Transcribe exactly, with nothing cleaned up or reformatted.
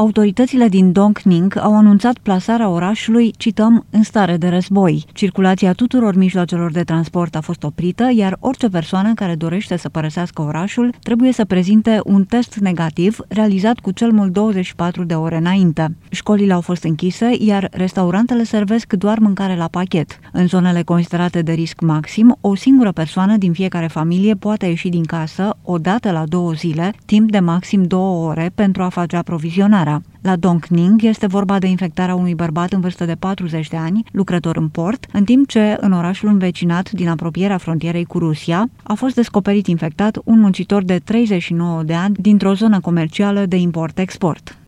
Autoritățile din Dongning au anunțat plasarea orașului, cităm, în stare de război. Circulația tuturor mijloacelor de transport a fost oprită, iar orice persoană care dorește să părăsească orașul trebuie să prezinte un test negativ realizat cu cel mult douăzeci și patru de ore înainte. Școlile au fost închise, iar restaurantele servesc doar mâncare la pachet. În zonele considerate de risc maxim, o singură persoană din fiecare familie poate ieși din casă o dată la două zile, timp de maxim două ore, pentru a face aprovizionarea. La Dongning este vorba de infectarea unui bărbat în vârstă de patruzeci de ani, lucrător în port, în timp ce în orașul învecinat din apropierea frontierei cu Rusia a fost descoperit infectat un muncitor de treizeci și nouă de ani dintr-o zonă comercială de import-export.